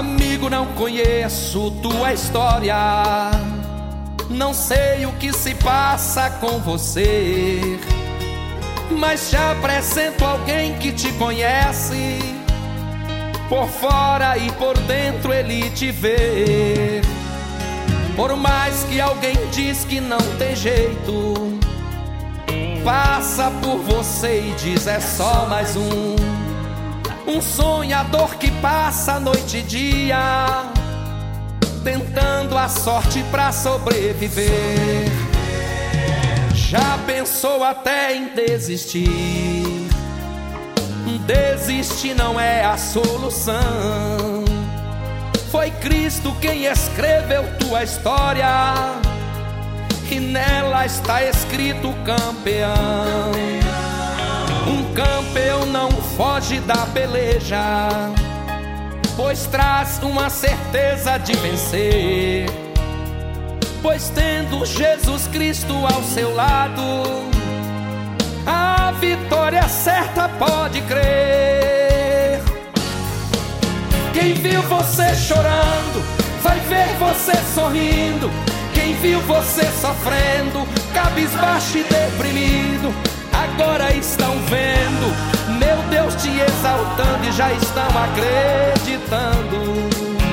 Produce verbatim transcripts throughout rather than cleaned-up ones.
Amigo, não conheço tua história, não sei o que se passa com você, mas te apresento alguém que te conhece. Por fora e por dentro ele te vê. Por mais que alguém diz que não tem jeito, passa por você e diz: é só mais um. Um sonhador que passa noite e dia, tentando a sorte pra sobreviver. Já pensou até em desistir? Desistir não é a solução. Foi Cristo quem escreveu tua história, e nela está escrito campeão. Um campeão não foge da peleja, pois traz uma certeza de vencer. Pois tendo Jesus Cristo ao seu lado, a vitória certa pode crer. Quem viu você chorando vai ver você sorrindo. Quem viu você sofrendo, cabisbaixo e deprimido, agora estão vendo meu Deus te exaltando e já estão acreditando.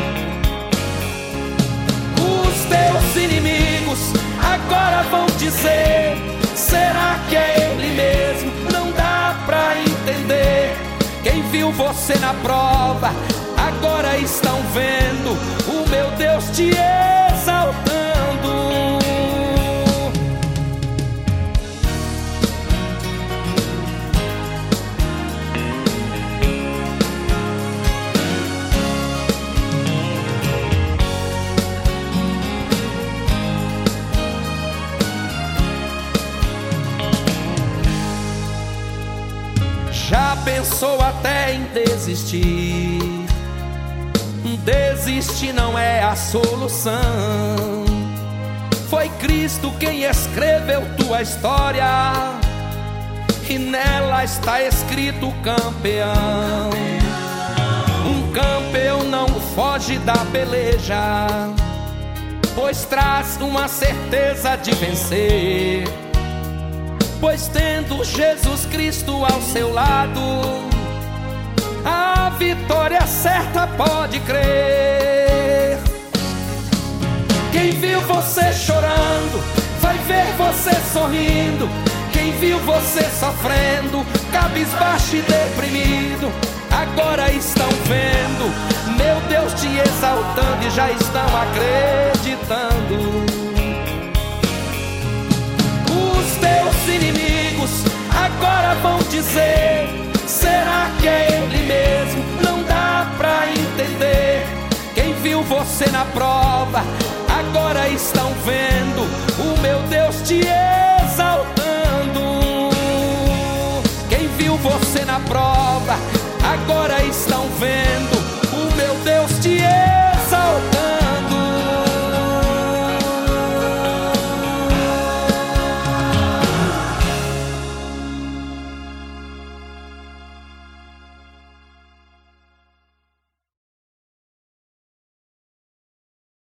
Os teus inimigos agora vão dizer: será que é ele mesmo? Não dá pra entender. Quem viu você na prova, agora estão vendo o meu Deus te exaltando. Já pensou até em desistir? Desistir não é a solução. Foi Cristo quem escreveu tua história, e nela está escrito campeão. Um campeão não foge da peleja, pois traz uma certeza de vencer. Pois tendo Jesus Cristo ao seu lado, a vitória certa pode crer. Quem viu você chorando vai ver você sorrindo. Quem viu você sofrendo, cabisbaixo e deprimido, agora estão vendo meu Deus te exaltando e já estão acreditando. Os teus inimigos agora vão dizer: será que é ele mesmo? Não dá pra entender. Quem viu você na prova, agora estão vendo o meu Deus te exaltando. Quem viu você na prova, agora estão vendo